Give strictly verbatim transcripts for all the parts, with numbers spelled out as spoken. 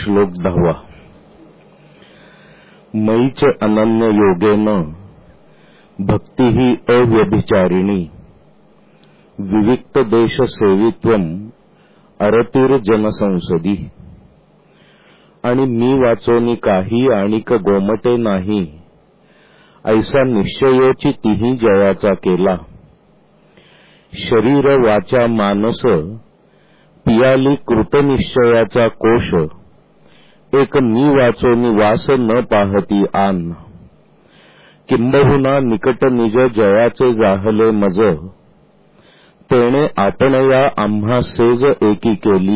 श्लोक दहावा. मयीच अनन्य योगेन भक्ति ही अव्यभिचारिणी विविक्त देश सेवित्वम अरतीर जनसंसदी. आणि मी वाचोनी काही आणिक गोमटे नाही, ऐसा निश्चयोची तिही जयाचा केला. शरीर वाचा मानस पियाली कृतनिश्चयाचा कोश, एक मी वाचोनी वास न पाहती आन. किंबहुना निकट निज जयाचे जाहले मज, तेणे आपण या आम्हा सेज एकी केली.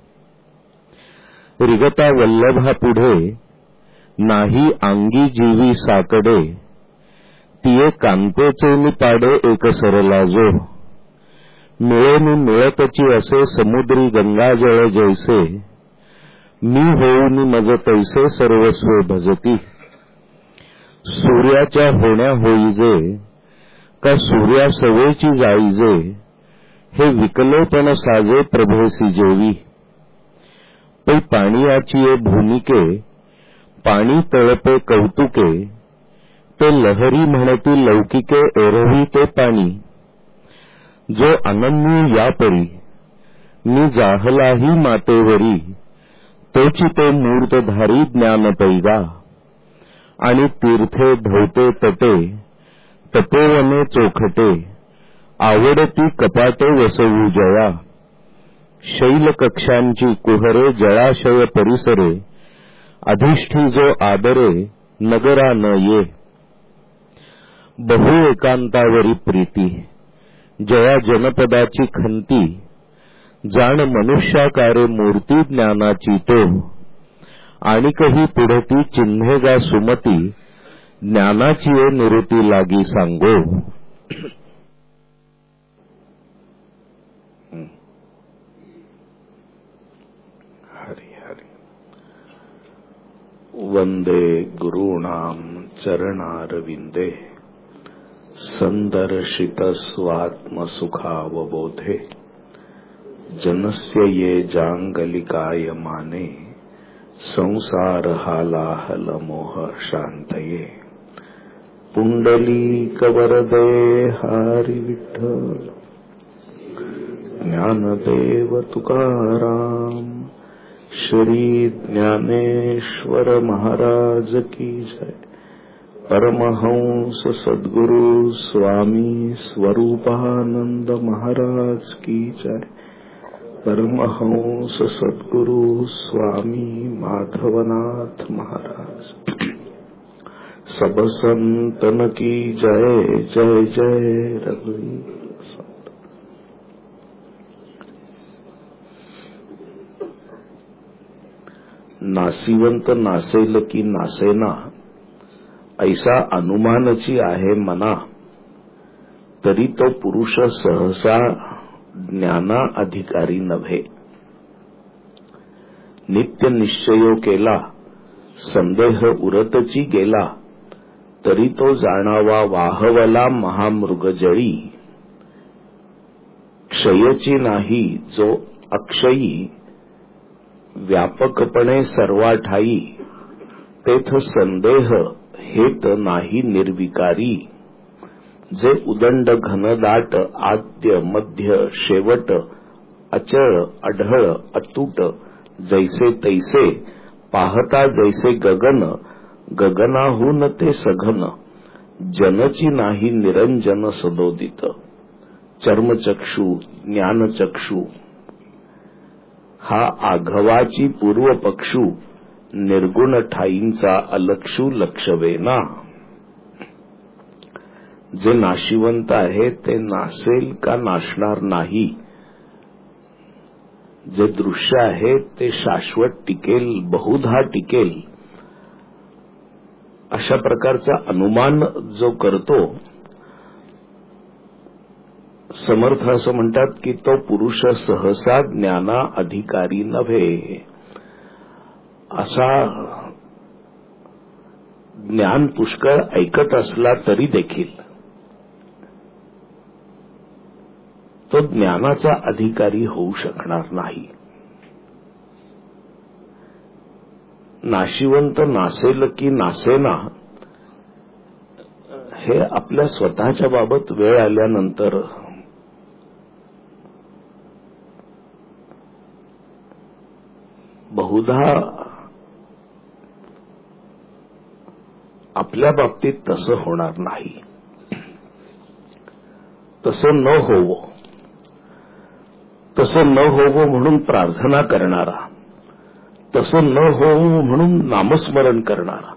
रिगता वल्लभा पुढे नाही अंगी जीवी साकडे, तिये कांतेचे मी पाडे एक सरला जो. मिळेनी मिळतची असे समुद्री गंगाजळ जैसे, मी होऊनी मज तैसे सर्वस्व भजती. सूर्याच्या होण्या होईजे का सूर्या सवेची जाईजे, हे विकलेपण साजे प्रभेसी जेवी. पै पाणीयाची ये भूमिके पाणी तळपे कौतुके, ते लहरी म्हणती लौकिके एरवी ते पाणी. जो अनन्य या परी मी जाहलाही मातेवरी, तोची ते मूर्तधारी ज्ञान पैगा. आणि तीर्थे धवते तटे तपोवने चोखटे, आवडती कपाटे वसवू जया. शैल कक्षांची कुहरे जळाशय परिसरे, अधिष्ठी जो आदरे नगरा न ये. बहु एकांतावरी प्रीती जया जनपदाची खंती, जाण मनुष्याकारे मूर्ती ज्ञानाची तो. आणिकही पुढती चिन्हेगा सुमती, ज्ञानाची ये निरुती लागी सांगो. हरि हरि. वंदे गुरूणां चरणारविंदे, संदर्शित स्वात्मसुखावबोधे. जनस्य ये जांगलिकाय माने, संसार हालाहल मोह शांतये. पुंडलीक वरदे हरि विठ्ठल, ज्ञानदेव तुकाराम. श्री ज्ञानेश्वर महाराज की जय. परमहंस सद्गुरु स्वामी स्वरूपानंद महाराज की जय. परमहंस सद्गुरु स्वामी माधवनाथ महाराज. सब संतन की जय जय जय. रघुवीर संत. नासिवंत नासेल की नासेना, ऐसा अनुमानची आहे मना. तरी तो पुरुष सहसा ज्ञाना अधिकारी नव्हे. नित्य निश्चयो केला, संदेह उरतची गेला, तरी तो जाणावा वाहवला महामृगजळी. क्षयची नाही जो अक्षयी, व्यापकपणे सर्वाठाई. तेथ संदेह हेत नाही निर्विकारी. जे उदंड घनदाट आद्य मध्य शेवट, अचळ अढळ अतूट, जैसे तैसे पाहता जैसे गगन, गगनाहून ते सघन. जनची नाही निरंजन सदोदित. चर्मचक्षु ज्ञानचक्षु हा आघवाची पूर्वपक्षू, निर्गुण ठाईंचा अलक्षू लक्षवेना. जे नाशिवंत आहे ते नासेल का नाशणार नाही. जे दृश्य आहे ते शाश्वत टिकेल, बहुधा टिकेल. अशा प्रकारचा अनुमान जो करतो, समर्थ असं म्हणतात की तो पुरुष सहसा ज्ञाना अधिकारी नव्हे. असा ज्ञान पुष्कळ ऐकत असला तरी देखील तो ज्ञानाचा अधिकारी होऊ शकणार नाही. नाशिवंत नासेल की नासेना हे आपल्या स्वतःच्या बाबत वेळ आल्यानंतर बहुधा आपल्या बाबतीत तसं होणार नाही. तसं न होवो तसं न होवो म्हणून प्रार्थना करणारा, तसं न होवो म्हणून नामस्मरण करणारा.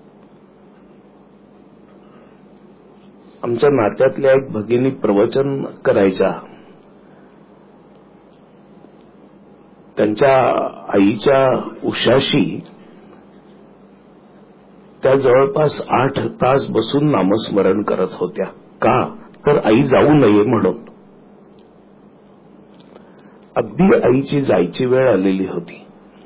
आमच्या नात्यातल्या एक भगिनी प्रवचन करायच्या. त्यांच्या आईच्या उशाशी त्या जवळपास आठ तास बसून नामस्मरण करत होत्या. का तर आई जाऊ नये म्हणून. अगदी आईची जायची वेळ आलेली होती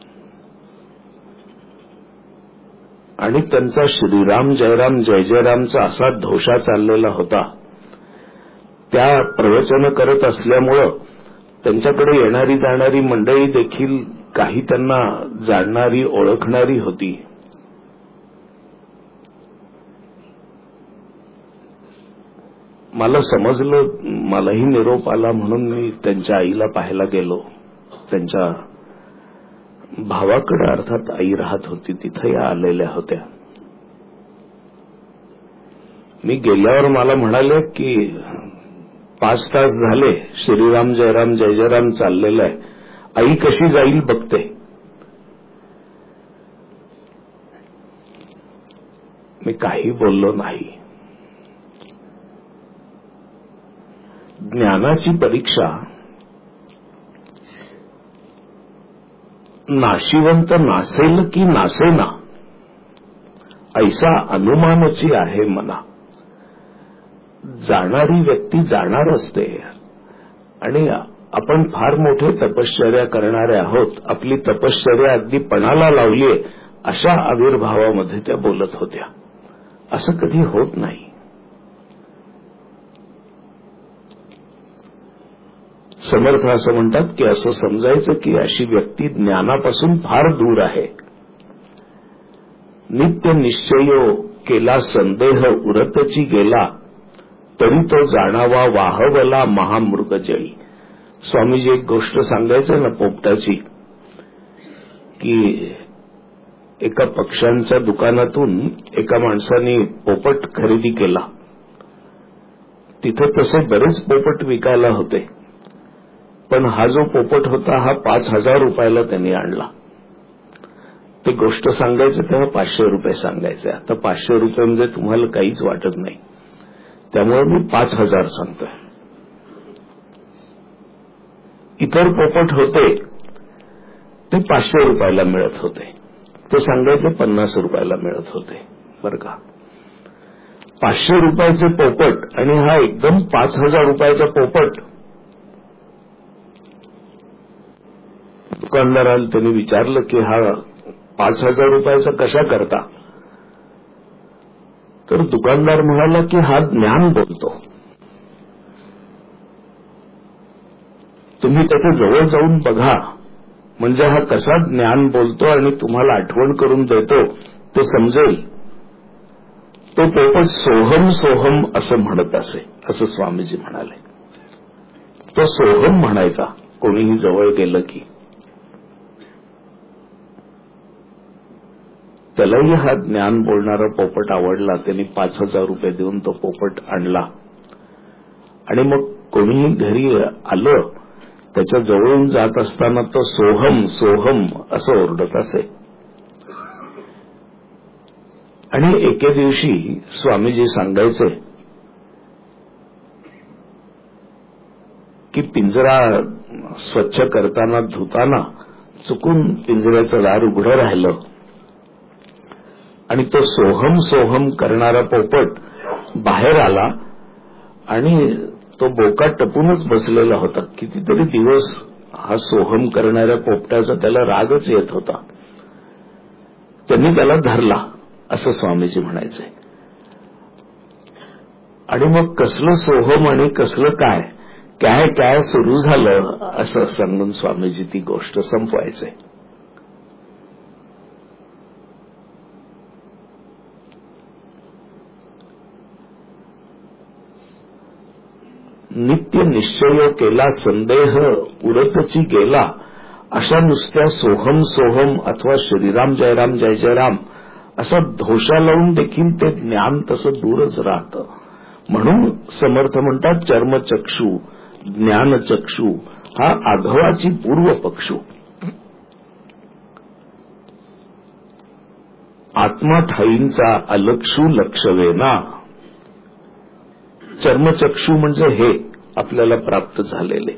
आणि त्यांचा श्रीराम जयराम जय जयरामचा असा धोषा चाललेला होता. त्या प्रवचन करत असल्यामुळं त्यांच्याकडे येणारी जाणारी मंडळी देखील काही त्यांना जाणणारी ओळखणारी होती. मला समजलं, मलाही निरोप आला म्हणून मी त्यांच्या आईला पाहायला गेलो. त्यांच्या भावाकडे अर्थात आई राहत होती, तिथे या आलेल्या होत्या. मी गेल्यावर मला म्हणाले की पाच तास झाले श्रीराम जयराम जय जयराम चाललेलं आहे, आई कशी जाईल बघते. मी काही बोललो नाही. ज्ञानाची परीक्षा नाशिवंत नासेल की नासेना ऐसा अनुमानाची आहे मना. जाणारी व्यक्ती जाणार असते आणि आपण फार मोठे तपश्चर्या करणारे आहोत, आपली तपश्चर्या अगदी पणाला लावलीये अशा आविर्भावामध्ये त्या बोलत होत्या. असं कधी होत नाही. समर्थ असं म्हणतात की असं समजायचं की अशी व्यक्ती ज्ञानापासून फार दूर आहे. नित्य निश्चयो केला संदेह उरतची गेला, तरी तो जाणावा वाहवला महामृग जळी. स्वामीजी एक गोष्ट सांगायचं ना पोपटाची, की एका पक्ष्यांच्या दुकानातून एका माणसाने पोपट खरेदी केला. तिथे तसे बरेच पोपट विकायला होते, पण हा जो पोपट होता हा पाच हजार रुपयाला त्यांनी आणला. ते गोष्ट सांगायचं तेव्हा पाचशे रुपये सांगायचे. आता पाचशे रुपये म्हणजे तुम्हाला काहीच वाटत नाही, त्यामुळे मी पाच हजार सांगतोय. इतर पोपट होते ते पाचशे रुपयाला मिळत होते, ते सांगायचे पन्नास रुपयाला मिळत होते. बरं का, पाचशे रुपयाचे पोपट आणि हा एकदम पाच हजार रुपयाचा पोपट. दुकानदाराला त्यांनी विचारलं की हा पाच हजार रुपयाचा कशा करता, तर दुकानदार म्हणाला की हा ज्ञान बोलतो. तुम्ही त्याच्या जवळ जाऊन बघा, म्हणजे हा कसा ज्ञान बोलतो आणि तुम्हाला आठवण करून देतो ते समजेल. तो पोपट सोहम सोहम असं म्हणत असे, असं स्वामीजी म्हणाले. तो सोहम म्हणायचा कोणीही जवळ गेलं की. त्यालाही हा ज्ञान बोलणारा पोपट आवडला. त्यांनी पाच हजार रुपये देऊन तो पोपट आणला आणि मग कोणीही घरी आलं त्याच्या जवळून जात असताना तो सोहम सोहम असं ओरडत असे. आणि एके दिवशी स्वामीजी सांगायचे की पिंजरा स्वच्छ करताना धुताना चुकून पिंजऱ्याचं दार उघडं राहिलं आणि तो सोहम सोहम करणारा पोपट बाहेर आला आणि तो बोका टपूनच बसलेला होता. कितीतरी दिवस हा सोहम करणाऱ्या पोपटाचा त्याला रागच येत होता. त्यांनी त्याला धरला असं स्वामीजी म्हणायचे. आणि मग कसलं सोहम आणि कसलं काय काय काय सुरू झालं असं सांगून स्वामीजी ती गोष्ट संपवायचे. नित्य निश्चय केला संदेह उरतची गेला, अशा नुसत्या सोहम सोहम अथवा श्रीराम जयराम जय जयराम असा धोषा लावून देखील ते ज्ञान तसं दूरच राहतं. म्हणून समर्थ म्हणतात चर्मचक्षू ज्ञानचक्षू हा आघवाची पूर्व पक्षू. आत्मा ठाईंचा अलक्षू लक्षवेना. चर्मचक्षू म्हणजे हे आपल्याला प्राप्त झालेले.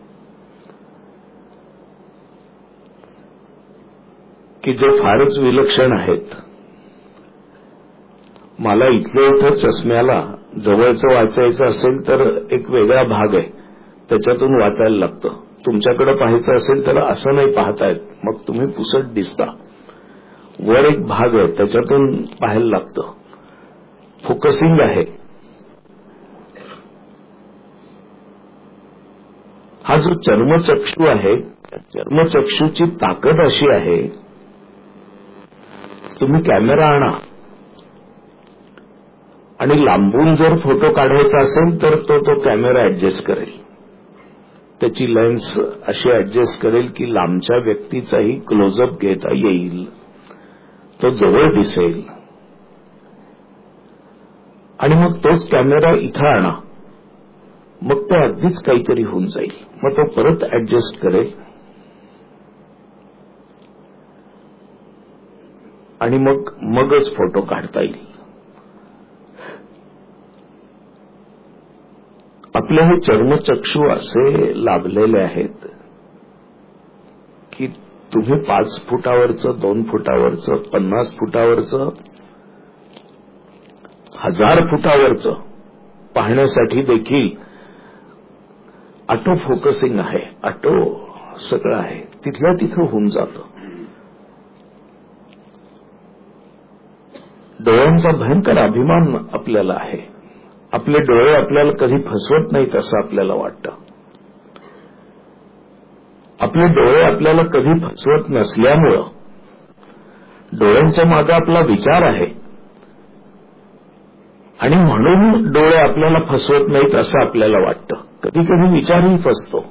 की जे फारच विलक्षण आहेत. मला इथल्या इथं चष्म्याला जवळचं वाचायचं असेल तर एक वेगळा भाग आहे, त्याच्यातून वाचायला लागतं. तुमच्याकडे पाहायचं असेल तर असं नाही पाहतायत, मग तुम्ही पुसट दिसता. वर एक भाग आहे त्याच्यातून पाहायला लागतं. फोकसिंग आहे. हा जो चर्मचक्षू आहे, चर्मचक्षूची ताकद अशी आहे, तुम्ही कॅमेरा आणा आणि लांबून जर फोटो काढायचा असेल तर तो तो कॅमेरा ऍडजस्ट करेल. त्याची लेन्स अशी ऍडजस्ट करेल की लांबच्या व्यक्तीचाही क्लोजअप घेता येईल, तो जवळ दिसेल. आणि मग तोच कॅमेरा इथं आणा, मग ते अगदीच काहीतरी होऊन जाईल. मग तो परत ऍडजस्ट करेल आणि मग मगच फोटो काढता येईल. आपले हे चर्मचक्षू असे लाभलेले आहेत की तुम्ही पाच फुटावरचं, दोन फुटावरचं, पन्नास फुटावरचं, हजार फुटावरचं पाहण्यासाठी देखील ऑटो फोकसिंग आहे. ऑटो सगळं आहे, तिथल्या तिथं होऊन जातं. डोळ्यांचा भयंकर अभिमान आपल्याला आहे. आपले डोळे आपल्याला कधी फसवत नाहीत असं आपल्याला वाटतं. आपले डोळे आपल्याला कधी फसवत नसल्यामुळं डोळ्यांच्या मागे आपला विचार आहे आणि म्हणून डोळे आपल्याला फसवत नाहीत असं आपल्याला वाटतं. कधी कधी विचारही फसतो.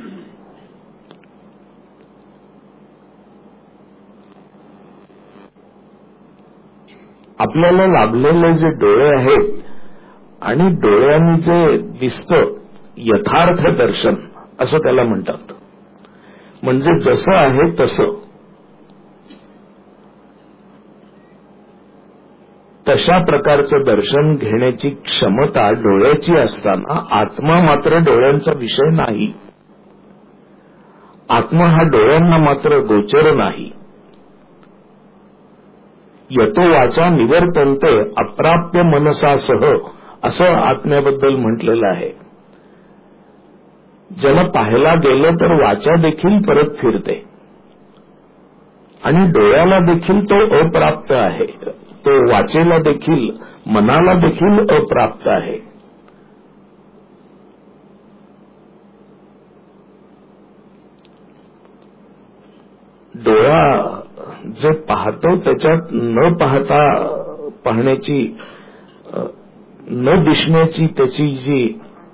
आपल्याला लाभलेले जे डोळे आहेत आणि डोळ्यांनी जे दिसतं यथार्थ दर्शन असं त्याला म्हणतात. म्हणजे जसं आहे तसं, तशा प्रकारचं दर्शन घेण्याची क्षमता डोळ्याची असताना आत्मा मात्र डोळ्यांचा विषय नाही. आत्मा हा डोळ्यांना मात्र गोचर नाही. यतो वाचा निवर्तन्ते अप्राप्य मनसासह असं आत्म्याबद्दल म्हटलेलं आहे. ज्याला पाहायला गेलं तर वाचा देखील परत फिरते आणि डोळ्याला देखील तो अप्राप्त आहे. तो वाचेला देखील, मनाला देखील अप्राप्त आहे. डोळा जे पाहतो त्याच्यात न पाहता पाहण्याची, न दिसण्याची त्याची जी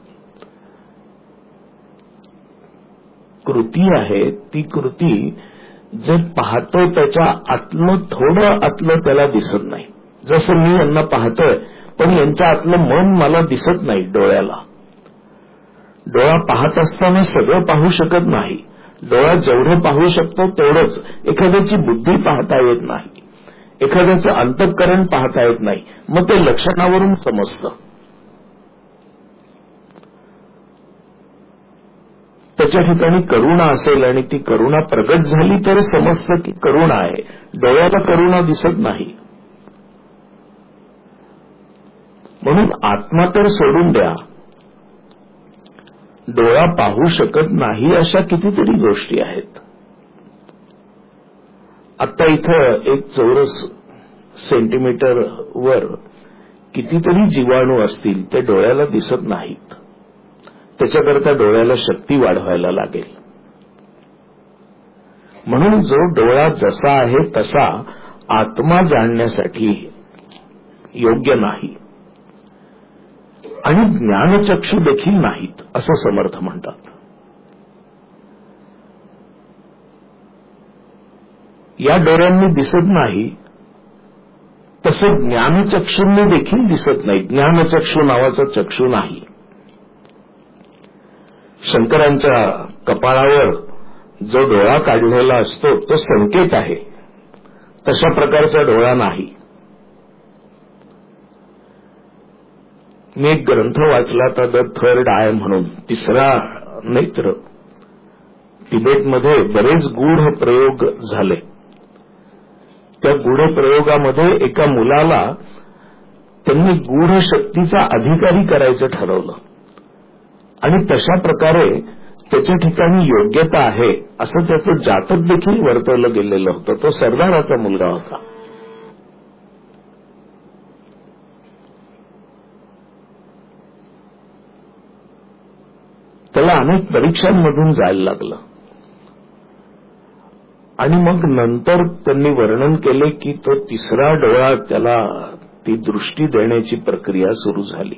कृती आहे, ती कृती जे पाहतो त्याच्या आतलं थोडं आतलं त्याला दिसत नाही. जसं मी यांना पाहतोय पण यांच्या आतलं मन मला दिसत नाही डोळ्याला. डोळा पाहत असताना सगळं पाहू शकत नाही. डोळा जेवढं पाहू शकतो तेवढंच. एखाद्याची बुद्धी पाहता येत नाही, एखाद्याचं अंतःकरण पाहता येत नाही. मग ते लक्षणावरून समजतं. त्याच्या ठिकाणी करुणा असेल आणि ती करुणा प्रगट झाली तर समजतं की करुणा आहे. डोळ्याला करुणा दिसत नाही. म्हणून आत्मा तर सोडून द्या, डोळा पाहू शकत नाही अशा कितीतरी गोष्टी आहेत. आता इथं एक चौरस सेंटीमीटर वर कितीतरी जीवाणू असतील, ते डोळ्याला दिसत नाहीत. त्याच्याकरता डोळ्याला शक्ती वाढवायला लागेल. म्हणून जो डोळा जसा आहे तसा आत्मा जाणण्यासाठी योग्य नाही. आणि ज्ञानचक्षु देखील नाहीत असं समर्थ म्हणतात. या डोळ्यांनी दिसत नाही तसं ज्ञानचक्षूंनी देखील दिसत नाही. ज्ञानचक्षू नावाचा चक्षू नाही. शंकरांच्या कपाळावर जो डोळा काढलेला असतो तो संकेत आहे, तशा प्रकारचा डोळा नाही. मी एक ग्रंथ वाचला होता, द थर्ड आय म्हणून, तिसरा नेत्र. तिबेटमध्ये बरेच गूढ प्रयोग झाले. त्या गूढ प्रयोगामध्ये एका मुलाला त्यांनी गूढ शक्तीचा अधिकारी करायचं ठरवलं आणि तशा प्रकारे त्याच्या ठिकाणी योग्यता आहे असं त्याचं जातक देखील वर्तवलं गेलेलं होतं. तो सरदाराचा मुलगा होता. त्याला अनेक परीक्षांमधून जायला लागलं आणि मग नंतर त्यांनी वर्णन केले की तो तिसरा डोळा त्याला ती दृष्टी देण्याची प्रक्रिया सुरू झाली.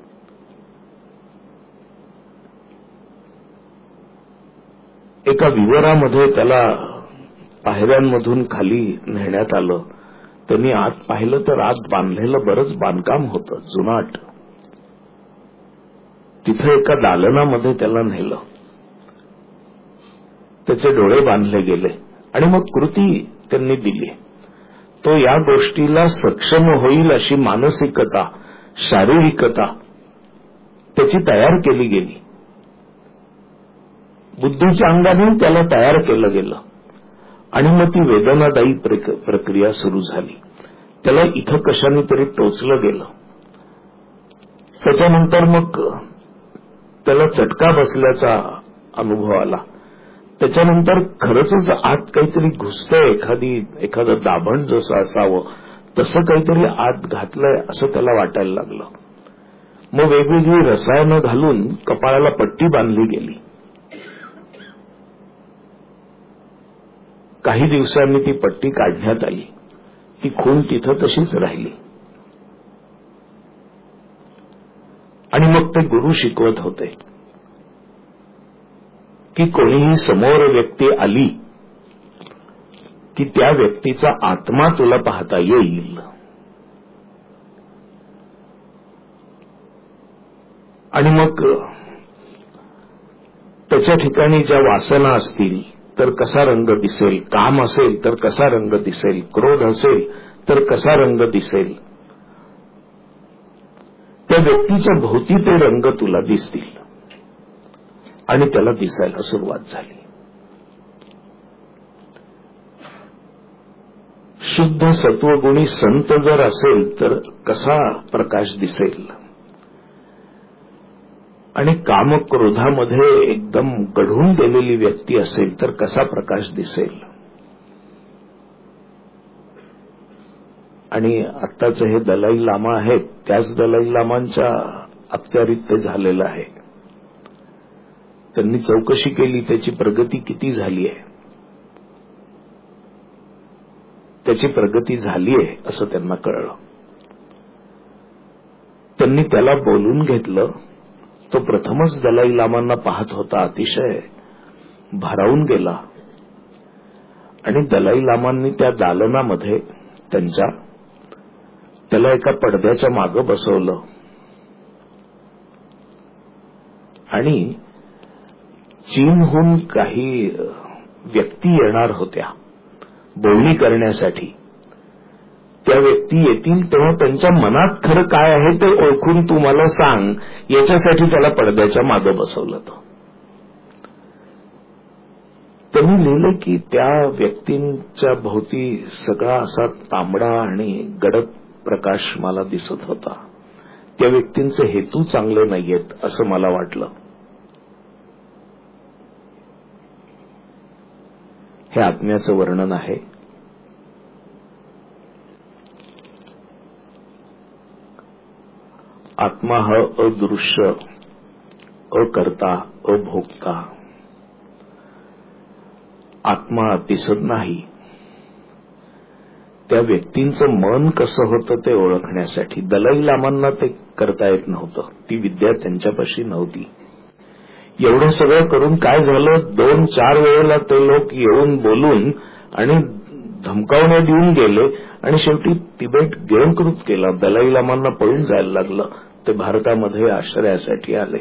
एका विवरामध्ये त्याला पायऱ्यांमधून खाली नेण्यात आलं. त्यांनी आत पाहिलं तर आत बांधलेलं बरंच बांधकाम होतं, जुनाट. तिथे एका दालनामध्ये त्याला नेलं. त्याचे डोळे बांधले गेले आणि मग कृती त्यांनी दिली. तो या गोष्टीला सक्षम होईल अशी मानसिकता, शारीरिकता त्याची तयार केली गेली. बुद्धीच्या अंगाने त्याला तयार केलं गेलं आणि मग ती वेदनादायी प्रक्रिया सुरू झाली. त्याला इथं कशाने तरी टोचलं गेलं. त्याच्यानंतर मग त्याला चटका बसल्याचा अनुभव आला. त्याच्यानंतर खरंच आत काहीतरी घुसतंय, एखादी एखादं दाभण जसं असावं तसं काहीतरी आत घातलंय असं त्याला वाटायला लागलं. मग वेगवेगळी रसायनं घालून कपाळाला पट्टी बांधली गेली. काही दिवसांनी ती पट्टी काढण्यात आली. ती खून तिथं तशीच राहिली. आणि मग ते गुरु शिकवत होते की कोणीही समोर व्यक्ती आली की त्या व्यक्तीचा आत्मा तुला पाहता येईल. आणि मग त्याच्या ठिकाणी ज्या वासना असतील तर कसा रंग दिसेल, काम असेल तर कसा रंग दिसेल, क्रोध असेल तर कसा रंग दिसेल, त्या व्यक्तीच्या भोवती ते रंग तुला दिसतील. आणि त्याला दिसायला सुरुवात झाली. शुद्ध सत्वगुणी संत जर असेल तर कसा प्रकाश दिसेल, आणि कामक्रोधामध्ये एकदम गढून गेलेली व्यक्ती असेल तर कसा प्रकाश दिसेल. आणि आत्ताचे हे दलाई लामा आहेत, त्याच दलाई लामांच्या अखत्यारीत ते झालेलं आहे. त्यांनी चौकशी केली, त्याची प्रगती किती झाली आहे. त्याची प्रगती झाली आहे असं त्यांना कळलं. त्यांनी त्याला बोलून घेतलं. तो प्रथमच दलाई लामांना पाहत होता, अतिशय भारावून गेला. आणि दलाई लामांनी त्या दालनामध्ये त्यांच्या त्याला एका पडद्याच्या मागं बसवलं आणि चीनहून काही व्यक्ती येणार होत्या बोलणी करण्यासाठी. त्या व्यक्ती येतील तेव्हा त्यांच्या मनात खरं काय आहे ते ओळखून तू मला सांग, याच्यासाठी त्याला पडद्याच्या मागं बसवलं. त्यांनी लिहिलं की त्या व्यक्तींच्या भोवती सगळा असा तांबडा आणि गडद प्रकाश मला दिसत होता. त्या व्यक्तींचे हेतू चांगले नाहीयेत असं मला वाटलं. हे आत्म्याचं वर्णन आहे. आत्मा हा अदृश्य, अकर्ता, अभोक्ता. आत्मा दिसत नाही. त्या व्यक्तींचं मन कसं होतं ते ओळखण्यासाठी. दलाई लामांना ते करता येत नव्हतं, ती विद्या त्यांच्यापाशी नव्हती. एवढं सगळं करून काय झालं, दोन चार वेळेला ते लोक येऊन बोलून आणि धमकावण्यात देऊन गेले आणि शेवटी तिबेट गिळंकृत केला. दलाई लामांना पळून जायला लागलं. ते भारतामध्ये आश्रयासाठी आले.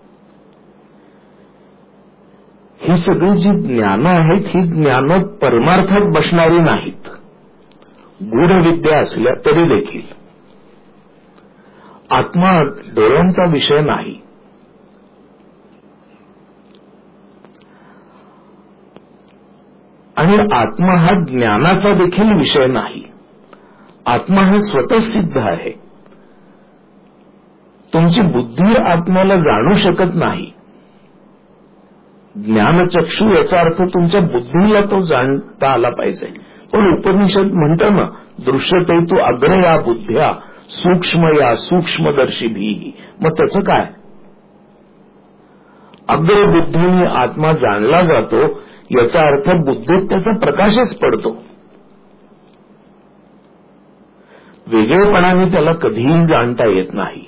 ही सगळी जी ज्ञान आहेत ही ज्ञान परमार्थात बसणारी नाहीत. गूढ विद्या असल्या तरी देखील आत्मा डोळ्यांचा विषय नाही. आणि आत्मा हा ज्ञानाचा देखील विषय नाही. आत्मा हा स्वतःसिद्ध आहे. तुमची बुद्धी आत्म्याला जाणू शकत नाही. ज्ञानचक्षु याचा अर्थ तुमच्या बुद्धीला तो जाणता आला पाहिजे. पण उपनिषद म्हणतं ना, दृश्यते तू अग्र या बुद्ध्या सूक्ष्म या सूक्ष्मदर्शी भी. मग त्याचं काय? अग्रबुद्धीने आत्मा जाणला जातो याचा अर्थ बुद्धीत त्याचा प्रकाशच पडतो. वेगळेपणाने त्याला कधीही जाणता येत नाही.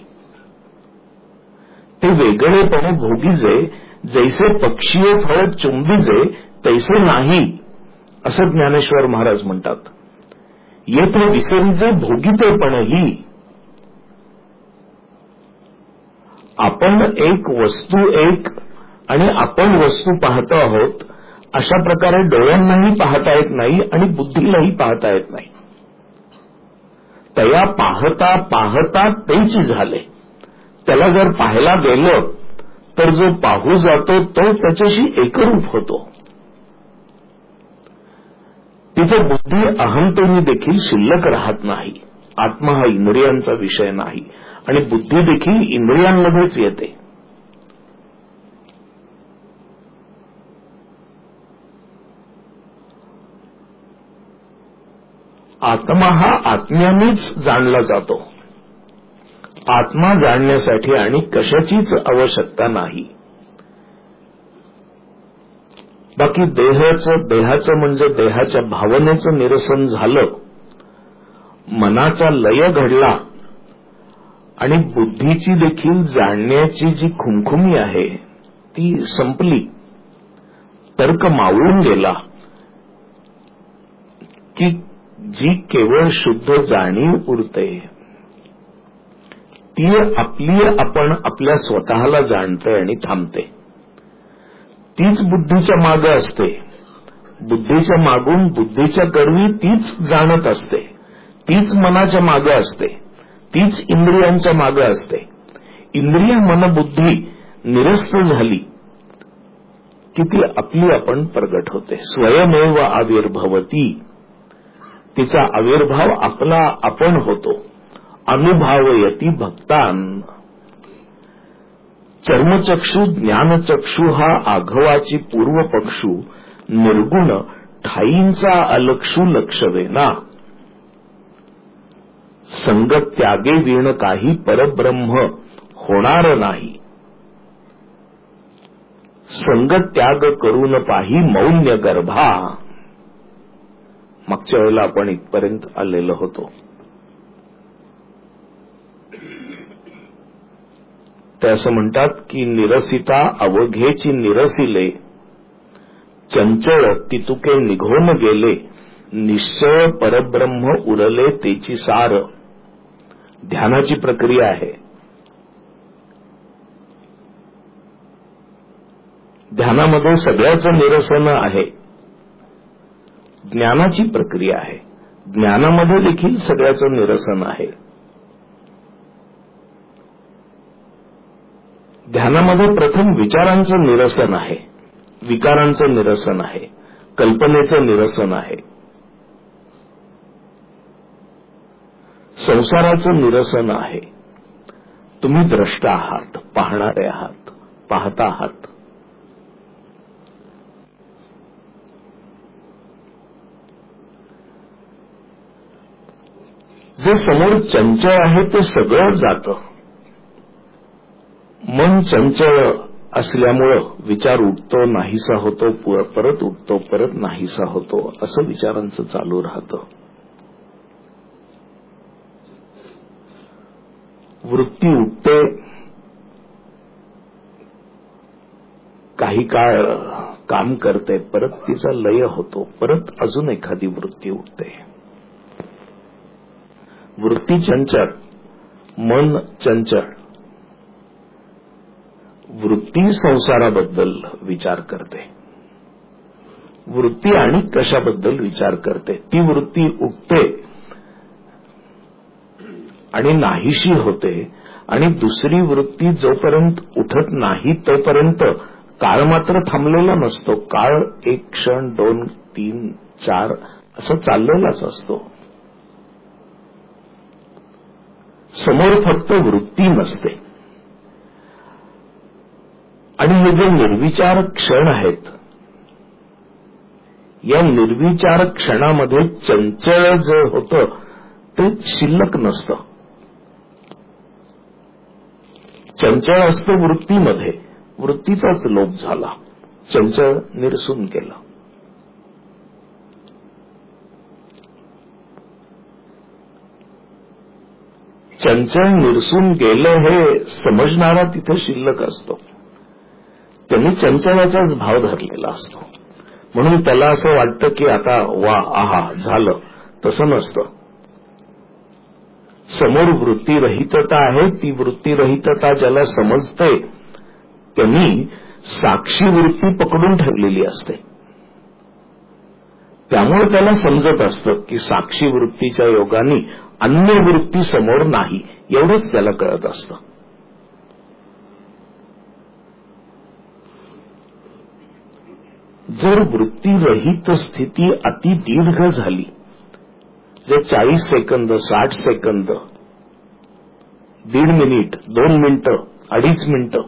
ते वेगळेपणे भोगीजे, जैसे पक्षीय फळ चुंबीजे तैसे नाही, असं ज्ञानेश्वर महाराज म्हणतात. येथे विसरीजे भोगीतेपणही. आपण एक, वस्तू एक आणि आपण वस्तू पाहतो आहोत अशा प्रकारे डोळ्यांनाही पाहता येत नाही आणि बुद्धीलाही पाहता येत नाही. तया पाहता पाहता तेच झाले. त्याला जर पाहायला गेलं तर जो पाहू जातो तो त्याच्याशी एकरूप होतो. तिथे बुद्धी अहंतेने देखील शिल्लक राहत नाही. आत्मा हा इंद्रियांचा विषय नाही आणि बुद्धी देखील इंद्रियांमध्येच येते. आत्मा हा आत्म्यानेच जाणला जातो. आत्मा जाणण्यासाठी आणि कशाचीच आवश्यकता नाही. बाकी देहाचं देहाचं म्हणजे देहाच्या भावनेचं निरसन झालं, मनाचा लय घडला आणि बुद्धीची देखील जाणण्याची जी खुमखुमी आहे ती संपली, तर्क मावळून गेला की जी केवळ शुद्ध जाणीव उरते ती आपली आपण आपल्या स्वतःला जाणते आणि थांबते. तीच बुद्धीच्या मागे असते. बुद्धीच्या मागून बुद्धीच्या करवी तीच जाणत असते. तीच मनाच्या मागे असते. तीच इंद्रियांच्या मागे असते. इंद्रिय मनबुद्धी निरस्त झाली की ती आपली आपण प्रगट होते. स्वयमेव आविर्भवती. तिचा आविर्भाव आपला आपण होतो. अनुभावयती भक्तान. चर्मचक्षु ज्ञानचक्षु हा आघवाची पूर्वपक्षू निर्गुण ठाईंचा अलक्षू लक्षवेना. संगत त्यागे विण काही परब्रह्म होणार नाही. संगत त्याग करून पाही मौन्य गर्भा. मागच्या वेळेला आपण इथपर्यंत आलेलो होतो. ते असं म्हणतात की निरसिता अवघेची निरसिले, चंचळ तितुके निघून गेले, निश्चय परब्रह्म उरले तेची सार. ध्यानाची प्रक्रिया आहे. ध्यानामध्ये सगळ्याचं निरसन आहे. ज्ञानाची प्रक्रिया आहे. ज्ञानामध्ये देखील सगळ्याचं निरसन आहे. ध्यानामध्ये प्रथम विचारांचं निरसन आहे, विकारांचं निरसन आहे, कल्पनेचं निरसन आहे, संसाराचं निरसन आहे. तुम्ही द्रष्टा आहात, पाहणारे आहात, पाहता आहात. जे समोर चंचल आहे ते सगळं जातं. मन चंचल असल्यामुळं विचार उठतो, नाहीसा होतो, परत उठतो, परत नाहीसा होतो, असं विचारांचं चालू राहतं. वृत्ती उठते, काही काळ काम करते, परत तिचा लय होतो, परत अजून एखादी वृत्ती उठते. वृत्ती चंचळ, मन चंचळ. वृत्ती संसाराबद्दल विचार करते, वृत्ती आणि कशाबद्दल विचार करते. ती वृत्ती उठते आणि नाहीशी होते, आणि दुसरी वृत्ती जोपर्यंत उठत नाही तोपर्यंत काळ मात्र थांबलेला नसतो. काळ एक क्षण, दोन, तीन, चार असं चाललेलाच असतो. समोर फक्त वृत्ती नसते. आणि हे जे निर्विचार क्षण आहेत, या निर्विचार क्षणामध्ये चंचळ जे होतं ते शिल्लक नसतं. चंचळ असतं वृत्तीमध्ये, वृत्तीचाच लोप झाला, चंचळ निरसून गेलं. चंचळ निरसून गेलं हे समजणारा तिथे शिल्लक असतो. त्यांनी चंचळाचाच भाव धरलेला असतो, म्हणून त्याला असं वाटतं की आता वा आहा झालं. तसं नसतं. समोर वृत्तीरहितता आहे, ती वृत्तीरहितता ज्याला समजते त्यांनी साक्षी वृत्ती पकडून ठेवलेली असते. त्यामुळे त्याला समजत असतं की साक्षी वृत्तीच्या योगाने अन्य वृत्ती समोर नाही, एवढंच त्याला कळत असतं. जर वृत्तीरहित स्थिती अति दीर्घ झाली, जर चाळीस सेकंद, साठ सेकंद, दीड मिनिट, दोन मिनिटं, अडीच मिनिटं,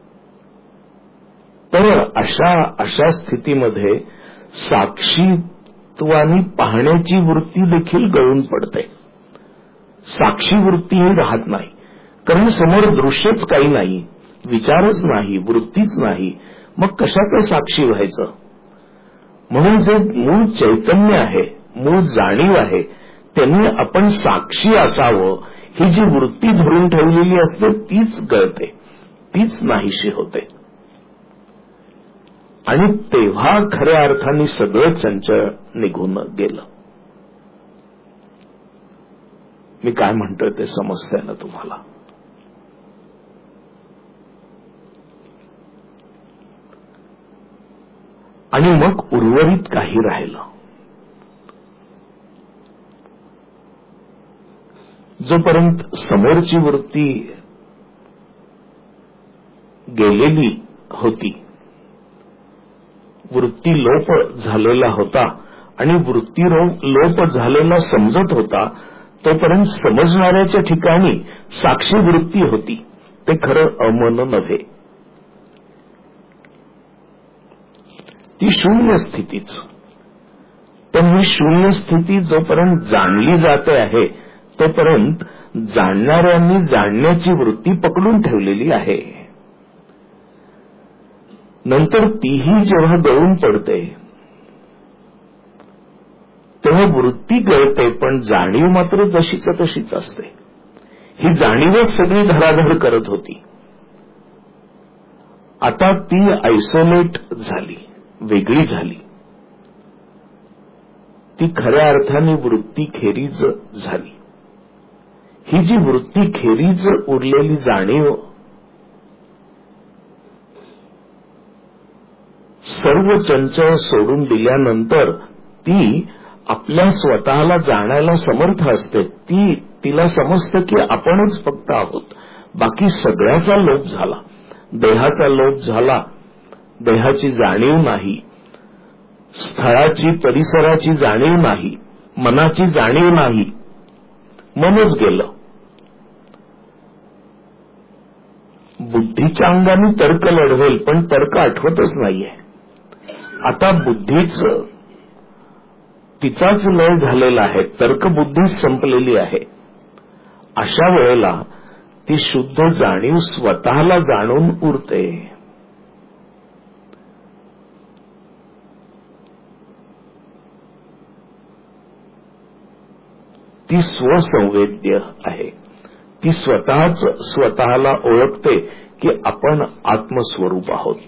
तर अशा अशा स्थितीमध्ये साक्षीत्वानी पाहण्याची वृत्ती देखील गळून पडते. साक्षी वृत्तीही राहत नाही, कारण समोर दृश्यच काही नाही, विचारच नाही, वृत्तीच नाही. मग कशाचं साक्षी व्हायचं? म्हणून जे मूळ चैतन्य आहे, मूळ जाणीव आहे, त्यांनी आपण साक्षी असावं, ही जी वृत्ती धरून ठेवलेली असते तीच गळते, तीच नाहीशी होते. आणि तेव्हा खऱ्या अर्थाने सगळं चंचळ निघून गेलं. मी काय म्हणतोय ते समजतंय ना तुम्हाला? आणि मग उर्वरित काही राहिलं. जोपर्यंत समोरची वृत्ती गेलेली होती, वृत्ती लोप झालेला होता आणि वृत्ती लोप झालेला समजत होता, तोपर्यंत समजणाऱ्याच्या ठिकाणी साक्षी वृत्ती होती. ते खरं अमन नव्हे, ती शून्य स्थितीच. पण ही शून्य स्थिती जोपर्यंत जाणली जाते आहे तोपर्यंत जाणणाऱ्यांनी जाणण्याची वृत्ती पकडून ठेवलेली आहे. नंतर तीही जेव्हा गळून पडते तेव्हा वृत्ती गळते, पण जाणीव मात्र जशीच तशीच असते. ही जाणीवच सगळी धराधर करत होती. आता ती आयसोलेट झाली, वेगळी झाली. ती खऱ्या अर्थाने वृत्ती खेरीज झाली. ही जी वृत्ती खेरीज उरलेली जाणीव सर्व चंचळ सोडून दिल्यानंतर ती आपल्या स्वतःला जाणायला समर्थ असते. ती तिला समजतं की आपणच फक्त आहोत, बाकी सगळ्याचा लोप झाला. देहाचा लोप झाला, देहाची जाणीव नाही, स्थळाची परिसराची जाणीव नाही, मनाची जाणीव नाही, मनच गेलं. बुद्धीच्या अंगाने तर्क लढवेल, पण तर्क आठवतच नाहीये. आता बुद्धीच तिचाच लय झालेला आहे, तर्कबुद्धीच संपलेली आहे. अशा वेळेला ती शुद्ध जाणीव स्वतःला जाणून उरते. ती स्वसंवेद्य आहे, ती स्वतःच स्वतःला ओळखते की आपण आत्मस्वरूप आहोत.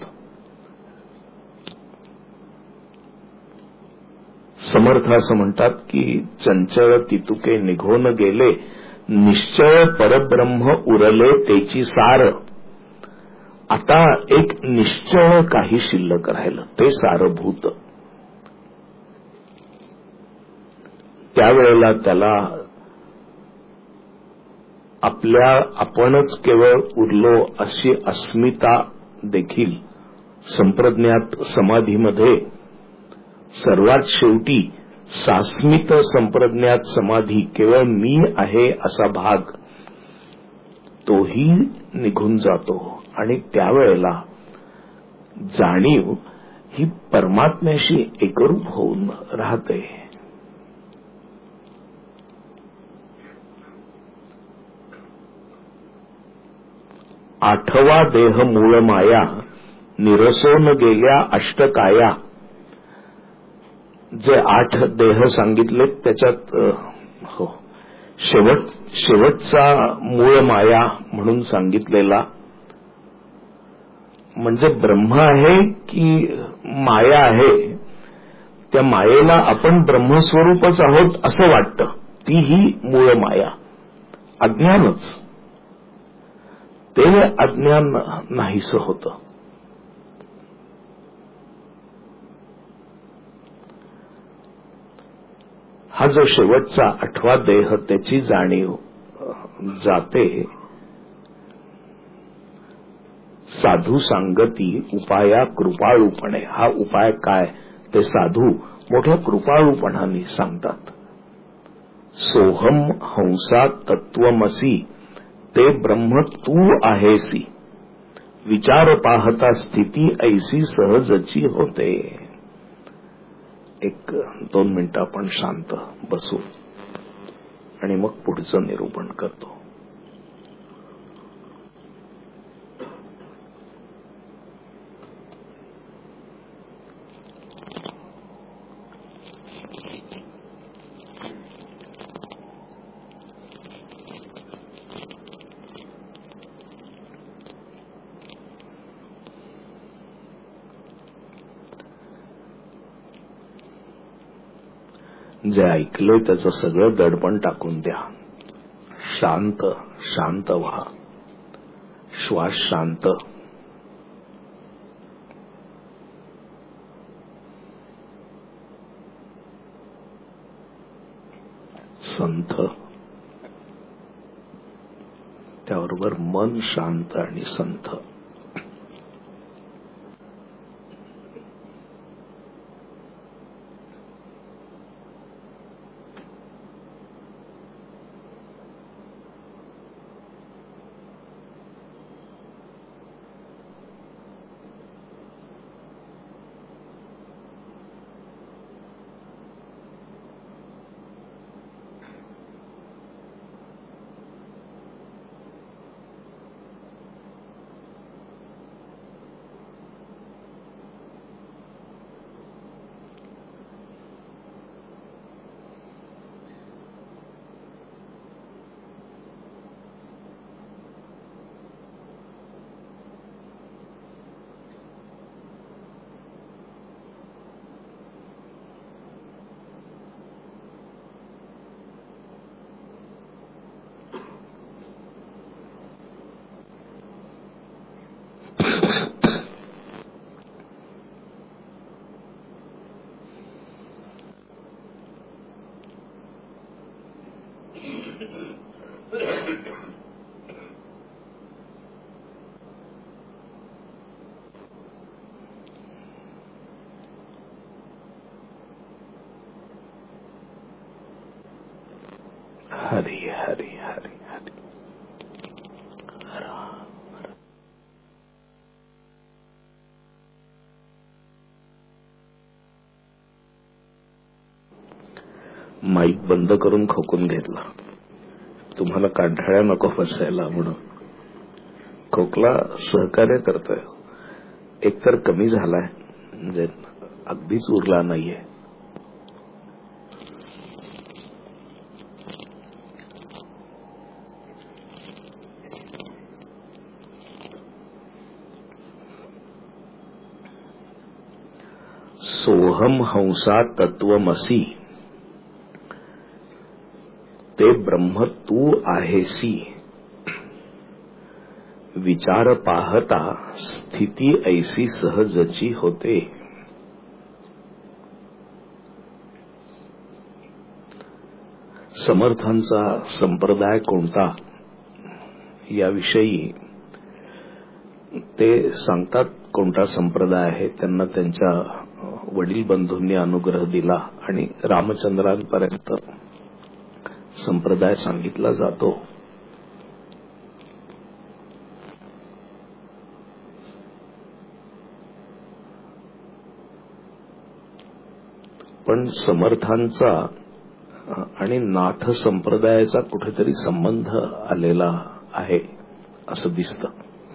समर्थ असं म्हणतात की चंचळ तितुके निघून गेले, निश्चय परब्रह्म उरले तेची सार. आता एक निश्चय काही शिल्लक राहिलं, ते सारभूत. त्यावेळेला त्याला आपल्या आपणच केवळ उरलो अशी अस्मिता देखील संप्रज्ञात समाधीमध्ये सर्वात शेवटी सास्मित संप्रज्ञात समाधी केवळ मी आहे असा भाग तोही निघून जातो आणि त्यावेळेला जाणीव ही परमात्म्याशी एकरूप होऊन राहते. आठवा देह मूळ माया, निरसोन गेल्या अष्टकाया. जे आठ देह सांगितले त्याच्यात हो शेवट शेवटचा मूळ माया म्हणून सांगितलेला म्हणजे ब्रह्म आहे की माया आहे. त्या मायेला आपण ब्रह्मस्वरूपच आहोत असं वाटतं, तीही मूळ माया, अज्ञानच. ते अज्ञान नाहीसं होतं. हा जो शेवटचा आठवा देह त्याची जाणीव जाते. साधू सांगती उपाया कृपाळूपणे. हा उपाय काय ते साधू मोठ्या कृपाळूपणाने सांगतात. सोहम हंसा तत्वमसी, ते ब्रह्म तू आहेसी. विचार पाहता स्थिती ऐसी सहजची होते. एक दोन मिनिटं आपण शांत बसू आणि मग पुढचं निरूपण करतो. जे ऐकले त्याचं सगळं दडपण टाकून द्या. शांत शांत व्हा. श्वास शांत. संथ. त्याबरोबर मन शांत आणि संथ. हरी हरी हरी हरी. माईक बंद करून खोकून घेतला. तुम्हाला कांठाळ्या नको फसायला म्हणून. खोकला सहकार्य करतोय. एकतर कमी झालाय म्हणजे अगदीच उरला नाहीये. सोहम हंसा तत्वमसी, ते ब्रह्म तू आहेसी, विचार पाहता स्थिती ऐसी सहजची होते. समर्थांचा संप्रदाय कोणता याविषयी ते सांगतात. कोणता संप्रदाय आहे, त्यांना त्यांच्या वडील बंधूंनी अनुग्रह दिला आणि रामचंद्रांपर्यंत संप्रदाय सांगितला जातो. पण समर्थांचा आणि नाथ संप्रदायाचा कुठेतरी संबंध आलेला आहे असं दिसतं.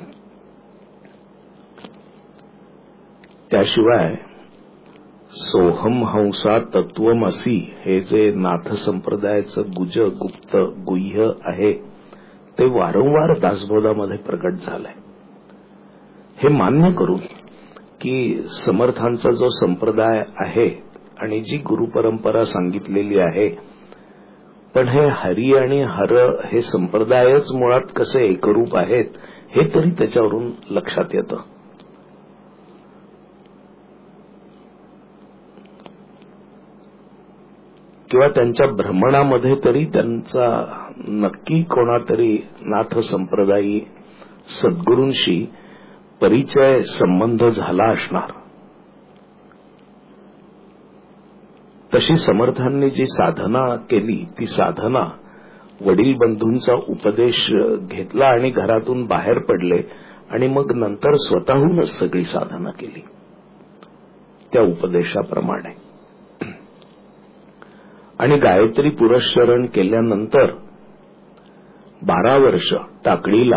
त्याशिवाय सोहम हंसा तत्वमसी हे जे नाथ संप्रदायाचं गुज गुप्त गुह्य आहे ते वारंवार दासबोधामध्ये प्रकट झालंय. हे मान्य करून की समर्थांचा जो संप्रदाय आहे आणि जी गुरुपरंपरा सांगितलेली आहे, पण हे हरी आणि हर हे संप्रदायच मुळात कसे एकरूप आहेत हे तरी त्याच्यावरून लक्षात येतं. किंवा त्यांच्या भ्रमणामध्ये तरी त्यांचा नक्की कोणातरी नाथ संप्रदायी सद्गुरूंशी परिचय संबंध झाला असणार. तशी समर्थांनी जी साधना केली ती साधना वडील बंधूंचा उपदेश घेतला आणि घरातून बाहेर पडले आणि मग नंतर स्वतःहूनच सगळी साधना केली त्या उपदेशाप्रमाणे. आणि गायत्री पुरस्चरण केल्यानंतर बारा वर्ष टाकळीला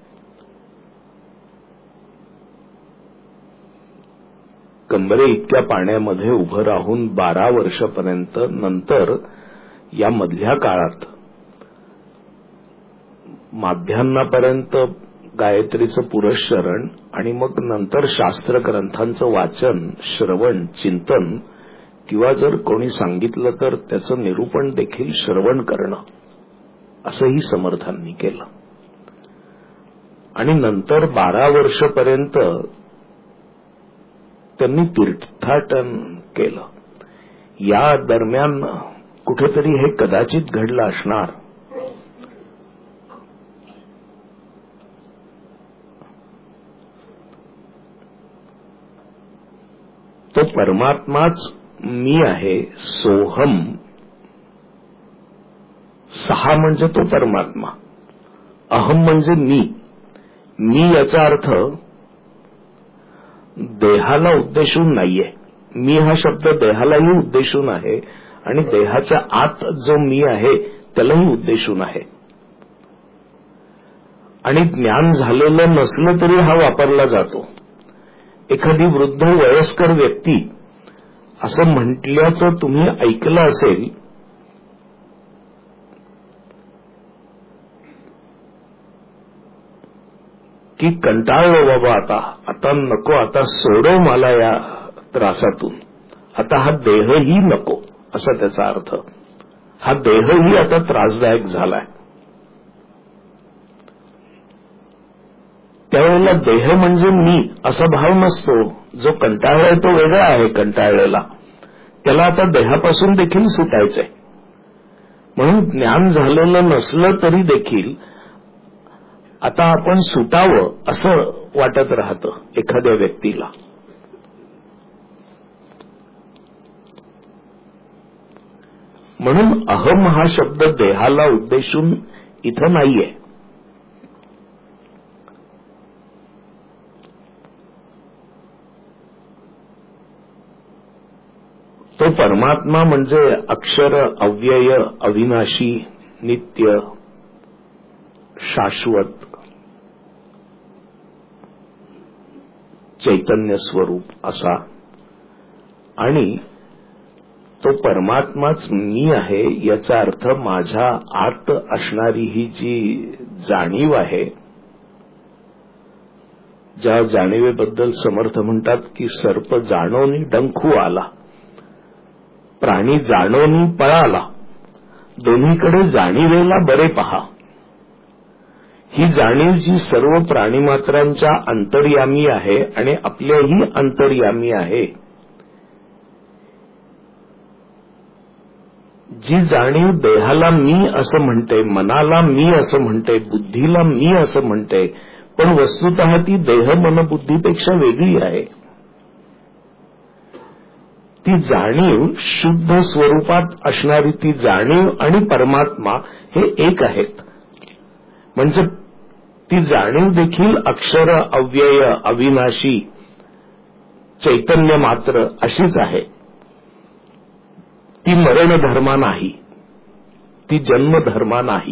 कंबरे इतक्या पाण्यामध्ये उभं राहून बारा वर्षापर्यंत, नंतर या मधल्या काळात माध्यान्हापर्यंत गायत्रीचं पुरस्चरण आणि मग नंतर शास्त्र ग्रंथांचं वाचन, श्रवण, चिंतन किंवा जर कोणी सांगितलं तर त्याचं निरूपण देखील श्रवण करणं असंही समर्थांनी केलं. आणि नंतर बारा वर्षपर्यंत त्यांनी तीर्थाटन केलं. या दरम्यान कुठेतरी हे कदाचित घडलं असणार. तो परमात्माच मी आहे. सोहम, सहा म्हणजे तो परमात्मा, अहम म्हणजे मी. मी याचा अर्थ देहाला उद्देशून नाहीये. मी हा शब्द देहालाही उद्देशून आहे आणि देहाच्या आत जो मी आहे त्यालाही उद्देशून आहे. आणि ज्ञान झालेलं नसलं तरी हा वापरला जातो. एखादी वृद्ध वयस्कर व्यक्ती असं म्हटल्याचं तुम्ही ऐकलं असेल की कंटाळलो बाबा, आता आता नको, आता सोडव मला या त्रासातून, आता हा देहही नको, असा त्याचा अर्थ. हा देहही आता त्रासदायक झालाय. त्यावेळेला देह म्हणजे मी असा भाव नसतो. जो कंटाळलाय तो वेगळा आहे. कंटाळलेला त्याला आता देहापासून देखील सुटायचंय. म्हणून ज्ञान झालेलं नसलं तरी देखील आता आपण सुटावं असं वाटत राहतं एखाद्या व्यक्तीला. म्हणून अहम हा शब्द देहाला उद्देशून इथं नाहीये. तो परमात्मा म्हणजे अक्षर, अव्यय, अविनाशी, नित्य, शाश्वत, चैतन्य स्वरूप असा. आणि तो परमात्माच मी आहे याचा अर्थ माझ्या आत असणारी ही जी जाणीव आहे, ज्या जाणीवेबद्दल समर्थ म्हणतात की सर्प जाणोनी डंखू आला, प्राणी जाणोनी पळाला, दोन्हीकडे जाणीवेला बरे पहा. ही जाणीव जी सर्व प्राणीमात्रांच्या अंतर्यामी आहे आणि आपल्याही अंतर्यामी आहे, जी जाणीव देहाला मी असं म्हणते, मनाला मी असं म्हणते, बुद्धीला मी असं म्हणते, पण वस्तुतः ती देह मन बुद्धीपेक्षा वेगळी आहे. ती जाणीव शुद्ध स्वरूपात असणारी ती जाणीव आणि परमात्मा हे एक आहेत. म्हणजे ती जाणीव देखील अक्षर, अव्यय, अविनाशी, चैतन्य मात्र अशीच आहे. ती मरण धर्मा नाही, ती जन्म धर्मा नाही.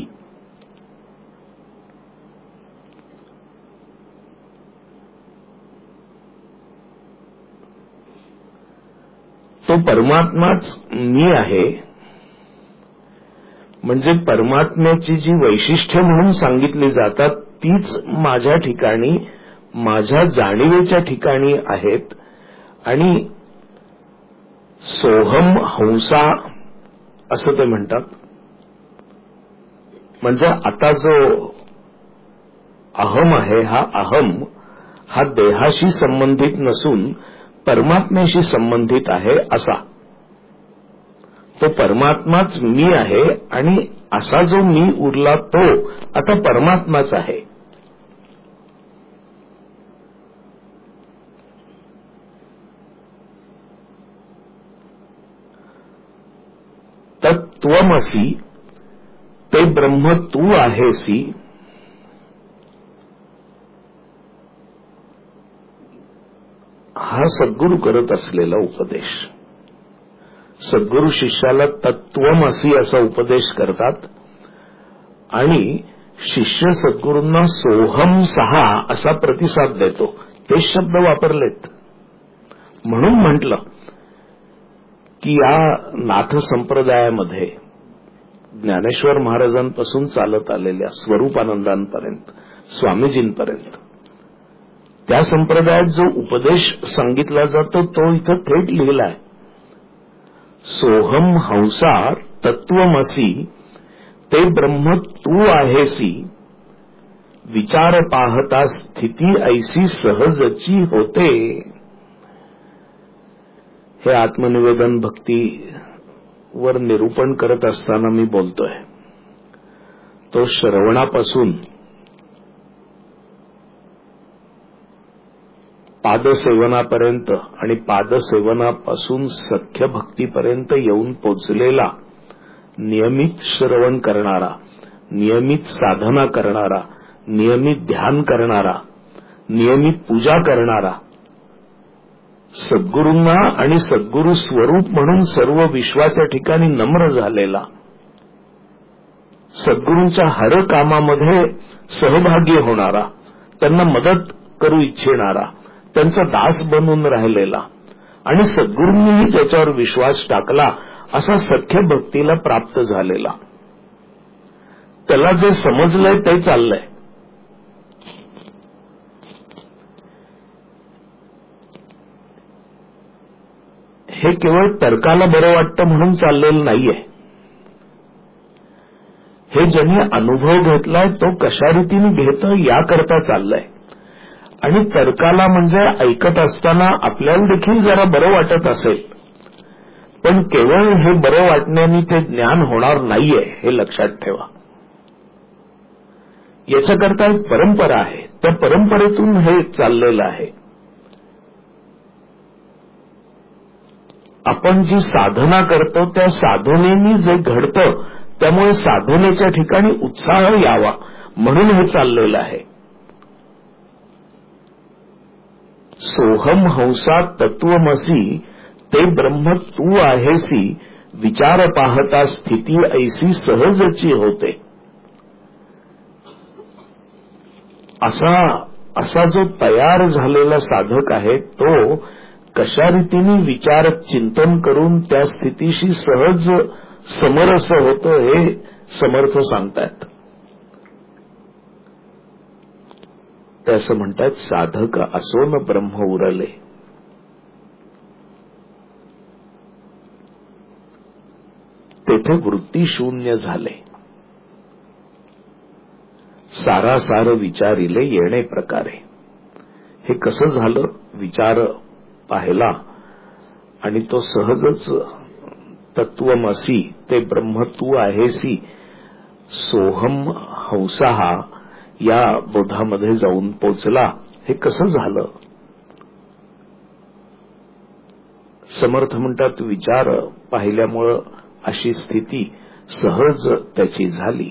तो परमात्माच मी आहे. म्हणजे परमात्म्याची जी वैशिष्ट्ये म्हणून सांगितली जातात तीच माझ्या ठिकाणी, माझ्या जाणीवेच्या ठिकाणी आहेत. आणि सोहम हंसा असं ते म्हणतात. म्हणजे आता जो अहम आहे, हा अहम हा देहाशी संबंधित नसून परमात्म्याशी संबंधित आहे असा. तो परमात्माच मी आहे आणि असा जो मी उरला तो आता परमात्माच आहे. तत्त्वमसी ते ब्रह्म तू आहेसी, हा सद्गुरू करत असलेला उपदेश. सद्गुरू शिष्याला तत्त्वमसी असा उपदेश करतात आणि शिष्य सद्गुरूंना सोहम सहा असा प्रतिसाद देतो. हे शब्द वापरलेत. म्हणून म्हटलं की या नाथ संप्रदायामध्ये ज्ञानेश्वर महाराजांपासून चालत आलेल्या स्वरूपानंदांपर्यंत, स्वामीजींपर्यंत, त्या संप्रदायात जो उपदेश सांगितला जातो तो इथं थेट लिहिलाय. सोहम हंसा तत्त्वमसी ते ब्रह्म तू आहेसी, विचार पाहता स्थिती ऐसी सहजची होते. हे आत्मनिवेदन भक्तीवर निरूपण करत असताना मी बोलतोय. तो श्रवणापासून पादसेवनापर्यंत आणि पादसेवनापासून सख्य भक्तीपर्यंत येऊन पोचलेला, नियमित श्रवण करणारा, नियमित साधना करणारा, नियमित ध्यान करणारा, नियमित पूजा करणारा, सद्गुरूंना आणि सद्गुरू स्वरूप म्हणून सर्व विश्वाच्या ठिकाणी नम्र झालेला, सद्गुरूंच्या हर कामामध्ये सहभागी होणारा, त्यांना मदत करू इच्छिणारा, त्यांचा दास बनून राहिलेला आणि सद्गुरूंनीही त्याच्यावर विश्वास टाकला असा सख्य भक्तीला प्राप्त झालेला, त्याला जे समजलंय ते चाललंय. हे केवळ तर्काला बरं वाटतं म्हणून चाललेलं नाहीये. हे ज्यांनी अनुभव घेतलाय तो कशा रीतीने घेतं याकरता चाललंय. आणि तर्काला म्हणजे ऐकत असताना आपल्याला देखील जरा बरं वाटत असेल, पण केवळ हे बरं वाटण्याने ते ज्ञान होणार नाहीये हे लक्षात ठेवा. याच्याकरता एक परंपरा आहे, त्या परंपरेतून हे चाललेलं आहे. आपण जी साधना करतो त्या साधनेनी जे घडतं त्यामुळे साधनेच्या ठिकाणी उत्साह यावा म्हणून हे चाललेलं आहे. सोहम हंसा तत्त्वमसी ते ब्रह्म तू आहेसी, विचार पाहता स्थिती ऐसी सहजची होते. असा असा जो तयार झालेला साधक आहे तो कशा रीतीने विचार चिंतन करून त्या स्थितीशी सहज समरस होतो हे समर्थ सांगतात. ते असं म्हणतात, साधक असोन ब्रह्म उरले. तेथे वृत्ती शून्य झाले. सारासार विचारिले येणे प्रकारे. हे कसं झालं? विचार पाहिला आणि तो सहजच तत्वमसी, ते ब्रह्म तू आहेसी, सोहम हंसाहा या बोधामध्ये जाऊन पोचला. हे कसं झालं? समर्थ म्हणतात, विचार पाहिल्यामुळं अशी स्थिती सहज त्याची झाली.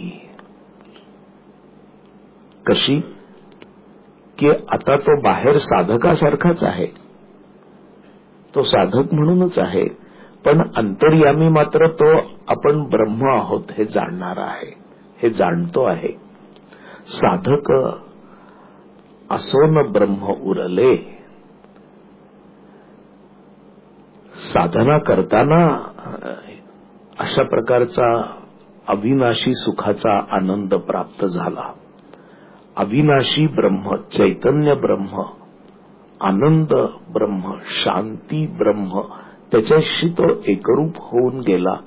कशी? की आता तो बाहेर साधकासारखाच आहे, तो साधक म्हणूनच आहे, पण अंतर्यामी मात्र तो आपण ब्रह्म आहोत हे जाणणारा आहे, हे जाणतो आहे. साधक असोन ब्रह्म उरले. साधना करताना अशा प्रकारचा अविनाशी सुखाचा आनंद प्राप्त झाला. अविनाशी ब्रह्म, चैतन्य ब्रह्म, आनंद ब्रह्म, शांती ब्रह्म, त्याच्याशी तो एकरूप होऊन गेला.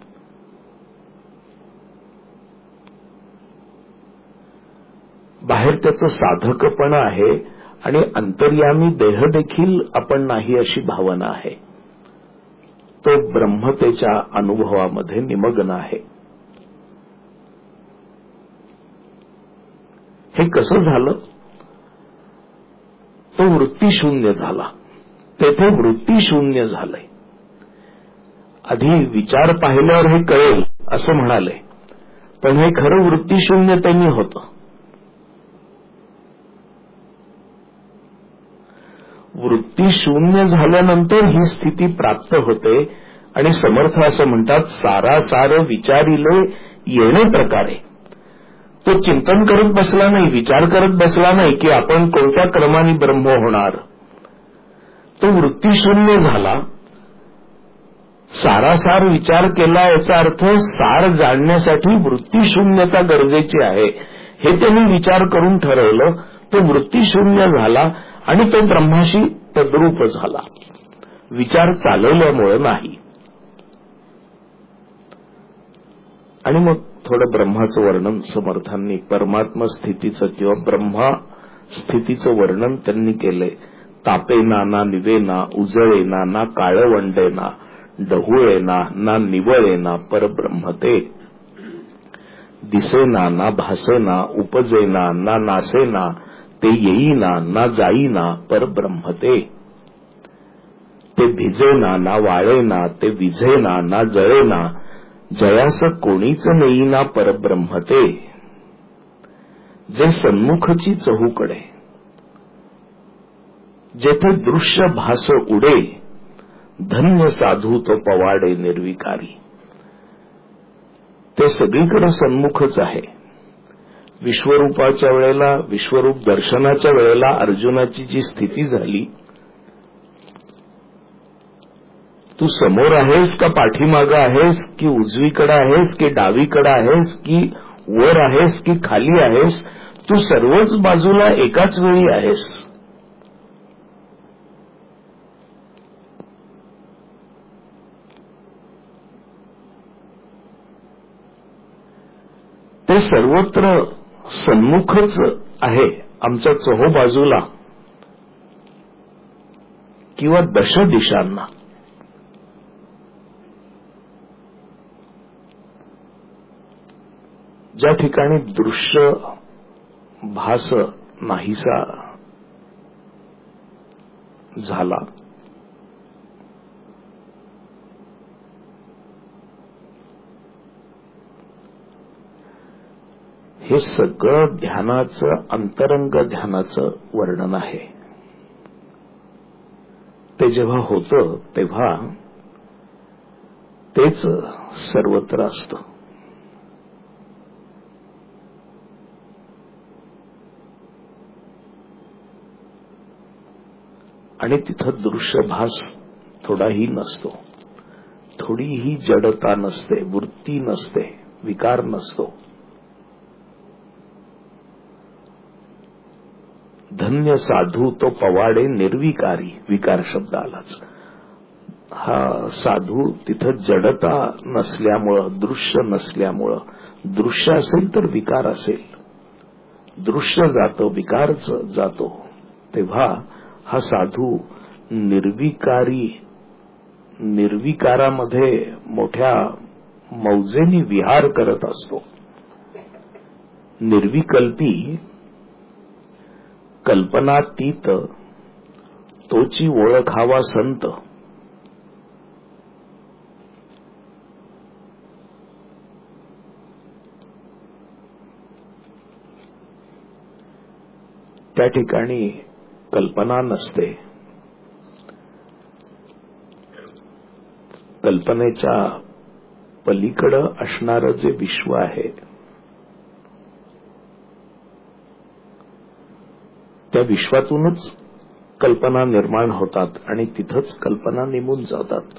बाहेर त्याचं साधकपण आहे आणि अंतर्यामी देह देखील आपण नाही अशी भावना आहे. तो ब्रह्मतेच्या अनुभवामध्ये निमग्न आहे. हे कसं झालं? तो वृत्तीशून्य झाला. तेथे वृत्तीशून्य झालंय. आधी विचार पाहिल्यावर हे कळेल असं म्हणाले, पण हे खरं वृत्तीशून्य त्यांनी होतं. वृत्तीशून्य झाल्यानंतर ही स्थिती प्राप्त होते आणि समर्थ असं म्हणतात, सारासार विचारिले येणे प्रकारे. तो चिंतन करत बसला नाही, विचार करत बसला नाही की आपण कोणत्या क्रमाने ब्रह्म होणार. तो वृत्तीशून्य झाला. सारासार विचार केला याचा अर्थ सार जाणण्यासाठी वृत्तीशून्यता गरजेची आहे हे त्यांनी विचार करून ठरवलं. तो वृत्तीशून्य झाला आणि तो ब्रह्माशी तद्रूप झाला. विचार चालवल्यामुळे नाही. आणि मग थोडं ब्रह्माचं वर्णन समर्थांनी, परमात्मा स्थितीचं किंवा ब्रह्मा स्थितीचं वर्णन त्यांनी केलंय. तापेना ना निवेना, उजळेना ना काळवंडेना, डहुळेना ना निवळेना परब्रह्मते. दिसेना ना भासेना, उपजेना ना नासेना, ते येईना ना जाईना परब्रह्मते. ते भिजेना ना वाळेना, ते विझेना ना जळेना, जयास कोणीच नेईना परब्रह्मते. जे सन्मुखची चहूकडे, जेथे दृश्य भास उडे, धन्य साधू तो पवाडे निर्विकारी. ते सगळीकडे सन्मुखच आहे. विश्वरूपाच्या वेळेला, विश्वरूप दर्शनाच्या वेळेला अर्जुनाची जी स्थिती झाली, तू समोर आहेस का पाठीमागं आहेस, की उजवीकडे आहेस की डावीकडे आहेस, की वर आहेस की खाली आहेस, तू सर्वच बाजूला एकाच वेळी आहेस. ते सर्वत्र सन्मुखच आहे आमच्या चोहोबाजूला किंवा दश दिशांना. ज्या ठिकाणी दृश्य भास नाहीसा झाला, हे सगळं ध्यानाचं, अंतरंग ध्यानाचं वर्णन आहे. ते जेव्हा होतं तेव्हा तेच सर्वत्र असतं. आणि तिथं दृश्यभास थोडाही नसतो, थोडीही जडता नसते, वृत्ती नसते, विकार नसतो. धन्य साधू तो पवाडे निर्विकारी. विकार शब्द आलाच. हा साधू तिथं जडता नसल्यामुळं, दृश्य नसल्यामुळं, दृश्य असेल तर विकार असेल, दृश्य जातो विकार जातो, तेव्हा हा साधू निर्विकारी, निर्विकारामध्ये मोठ्या मौजेने विहार करत असतो. निर्विकल्पी कल्पनातीत तोची ओळखावा संत. त्या ठिकाणी कल्पना नसते. कल्पनेच्या पलीकडं असणारं जे विश्व आहे त्या विश्वातूनच कल्पना निर्माण होतात आणि तिथंच कल्पना निमून जातात.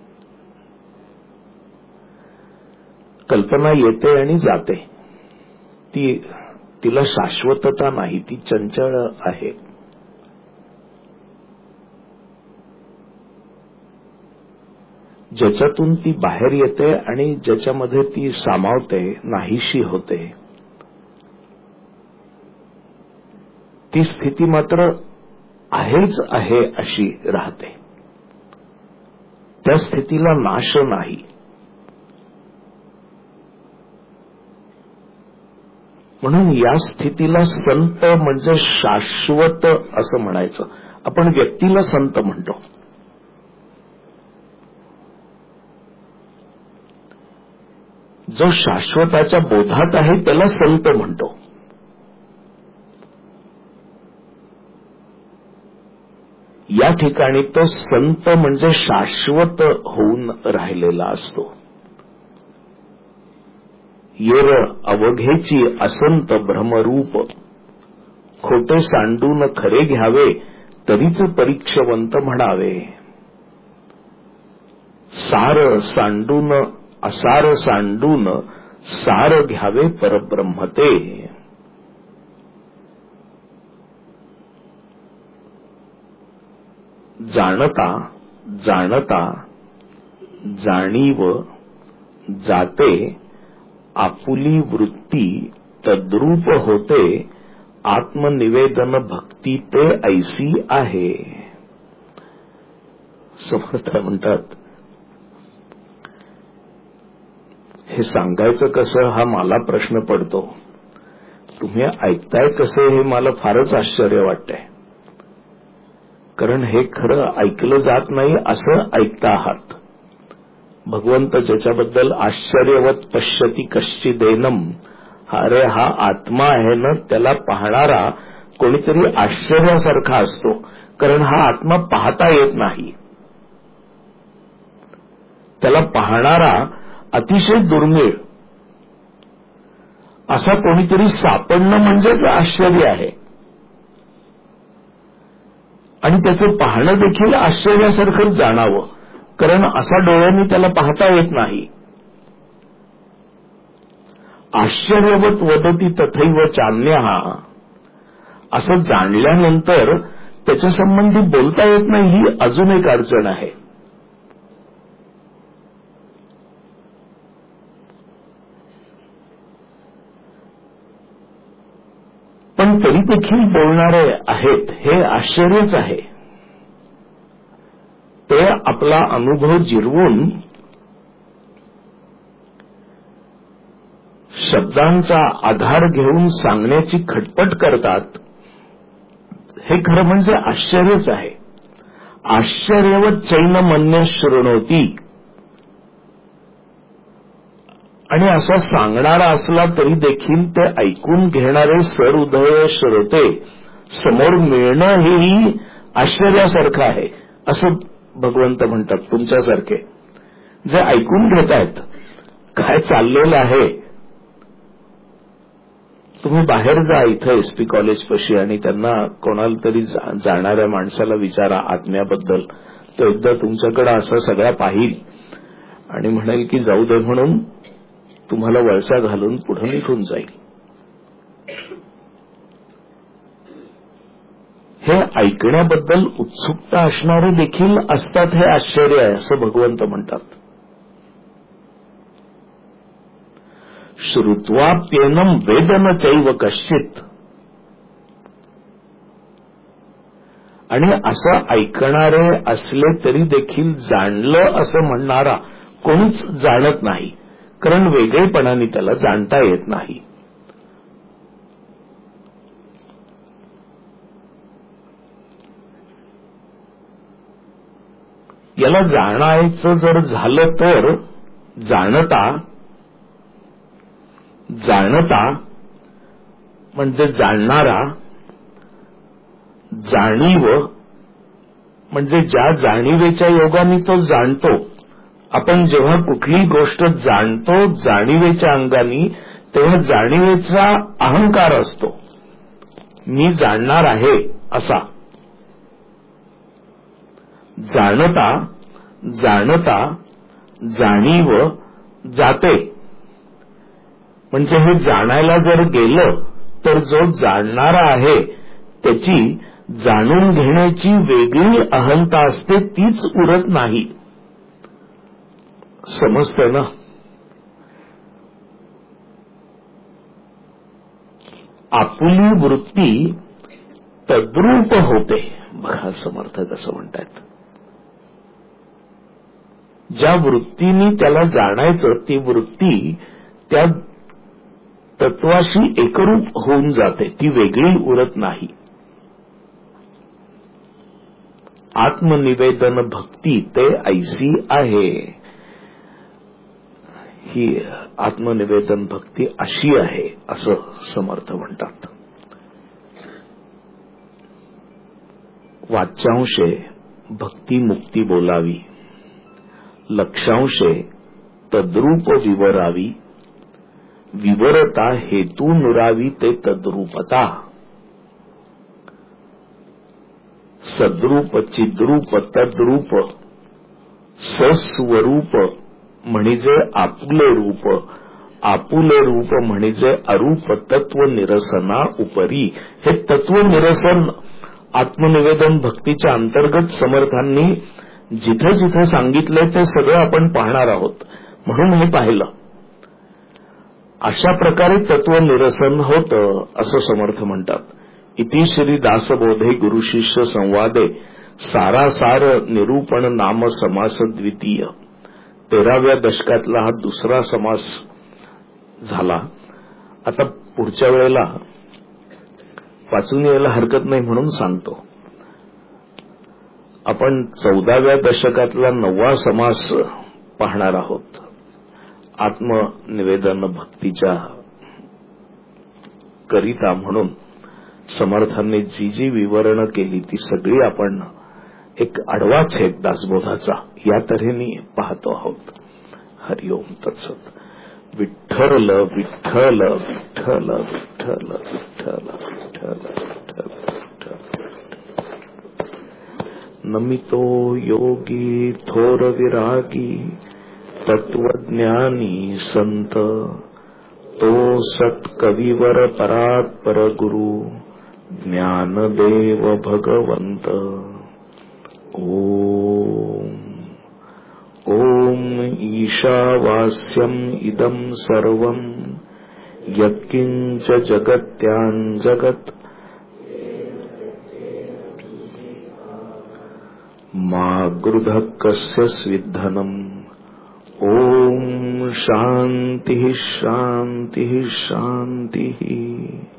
कल्पना येते आणि जाते, ती तिला शाश्वतता नाही, ती चंचल आहे. ज्याच्यातून ती बाहेर येते आणि ज्याच्यामध्ये ती सामावते, नाहीशी होते, ती स्थिती मात्र आहेच आहे अशी राहते. त्या स्थितीला नाश नाही. म्हणून या स्थितीला संत म्हणजे शाश्वत असं म्हणायचं. आपण व्यक्तीला संत म्हणतो, जो शाश्वताच्या बोधात आहे त्याला संत म्हणतो. या ठिकाणी तो संत म्हणजे शाश्वत होऊन राहिलेला असतो. येर अवघेची असंत भ्रमरूप, खोटे सांडून खरे घ्यावे तरीच परीक्षवंत म्हणावे. सार सांडून असार सांडून सार घ्यावे परब्रह्मते. जाणता जाणता जाणीव जाते आपुली वृत्ती तद्रूप होते. आत्मनिवेदन भक्ती ते ऐसी आहे. समर्थ म्हणतात, हे सांगायचं कसं हा मला प्रश्न पडतो. तुम्ही ऐकताय कसं हे मला फारच आश्चर्य वाटतंय. कारण हे खरं ऐकलं जात नाही असं ऐकता आहात. भगवंत ज्याच्याबद्दल आश्चर्यवत पश्यती कश्चिदेनम, अरे हा आत्मा आहे ना, त्याला पाहणारा कोणीतरी आश्चर्यासारखा असतो. कारण हा आत्मा पाहता येत नाही. त्याला पाहणारा अतिशय दुर्मिळ असा कोणीतरी सापडणं म्हणजेच आश्चर्य आहे. आणि त्याचं पाहणं देखील आश्चर्यासारखं जाणावं, कारण असा डोळ्यांनी त्याला पाहता येत नाही. आश्चर्यवत वदती तथैव चान्यः, असं जाणल्यानंतर त्याच्या संबंधी बोलता येत नाही, ही अजून एक अडचण आहे. पण तरी देखील बोलणारे आहेत हे आश्चर्यच आहे. ते आपला अनुभव जिरवून शब्दांचा आधार घेऊन सांगण्याची खटपट करतात. हे खरं म्हणजे आश्चर्यच आहे. आश्चर्यवत चैनमन्य शृणोती, आणि असा सांगणारा असला तरी देखील ते ऐकून घेणारे सहृदय श्रोते समोर मिळणं हेही आश्चर्यासारखं आहे असं भगवंत म्हणतात. तुमच्यासारखे जे ऐकून घेतायत काय चाललेलं आहे. तुम्ही बाहेर जा, इथं एसपी कॉलेज पाशी, आणि त्यांना कोणाला तरी जाणाऱ्या माणसाला विचारा आत्म्याबद्दल. तो एकदा तुमच्याकडे असा सगळा पाहिल आणि म्हणेल की जाऊ दे, म्हणून तुम्हाला वळसा घालून पुढे निघून जाईल. हे ऐकण्याबद्दल उत्सुकता असणारे देखील असतात, हे आश्चर्य आहे असं भगवंत म्हणतात. श्रुत्वाप्येनम वेदन चैव कश्चित. आणि असं ऐकणारे असले तरी देखील जाणलं असं म्हणणारा कोणीच जाणत नाही, कारण वेगळेपणाने त्याला जाणता येत नाही. याला जाणायचं जर झालं तर जाणता जाणता म्हणजे जाणणारा, जाणीव म्हणजे ज्या जाणीवेच्या योगाने तो जाणतो. आपण जेव्हा कुठली गोष्ट जाणतो जाणीवेच्या अंगाने, तेव्हा जाणीवेचा अहंकार असतो, मी जाणणार आहे असा. जाणता जाणता जाणीव जाते, म्हणजे हे जाणायला जर गेलं तर जो जाणणारा आहे त्याची जाणून घेण्याची वेगळी अहंता असते, तीच उरत नाही. समजतंय ना? आपुली वृत्ती तद्रूप होते. बघा समर्थ कसं म्हणतात, ज्या वृत्तीने त्याला जाणायचं ती वृत्ती त्या तत्वाशी एकरूप होऊन जाते, ती वेगळी उरत नाही. आत्मनिवेदन भक्ती ते ऐसी आहे. ही आत्मनिवेदन भक्ती अशी आहे असं समर्थ म्हणतात. वाच्यांशे भक्ती मुक्ती बोलावी, लक्षांशे तद्रूप विवरावी, विवरता हेतू नुरावी ते तद्रूपता. सद्रूप चिद्रूप तद्रूप सस्वरूप म्हणजे आपुले रूप, आपुले रूप म्हणजे अरूप तत्व निरसना उपरी. हे तत्व निरसन आत्मनिवेदन भक्तीच्या अंतर्गत समर्थांनी जिथे जिथे सांगितलंय ते सगळं आपण पाहणार आहोत, म्हणून हे पाहिलं. अशा प्रकारे तत्व निरसन होतं असं समर्थ म्हणतात. इति श्री दासबोधे गुरुशिष्य संवादे सारासार निरूपण नाम समास द्वितीय. तेराव्या दशकातला हा दुसरा समास झाला. आता पुढच्या वेळेला वाचून यायला हरकत नाही म्हणून सांगतो. आपण चौदाव्या दशकातला नववा समास पाहणार आहोत. आत्मनिवेदन भक्तीच्या करिता म्हणून समर्थांनी जी जी विवरणं केली ती सगळी आपण एक आडवा छेद दासबोधाचा या तऱ्हेने पाहतो आहोत. हरिओम तत्सत. विठ्ठल विठ्ठल विठ्ठल विठ्ठल विठ्ठल विठ्ठल विठ्ठल. नमितो योगी थोर विरागी तत्वज्ञानी संत, तो सत्कविवर परात्पर गुरु ज्ञानदेव भगवंत. ओम ओम ईशावास्यम इदं सर्वं यत्किंच जगत्यां जगत् मा गृधः कस्य स्विद्धनम्. ओम शांति शांति शांति.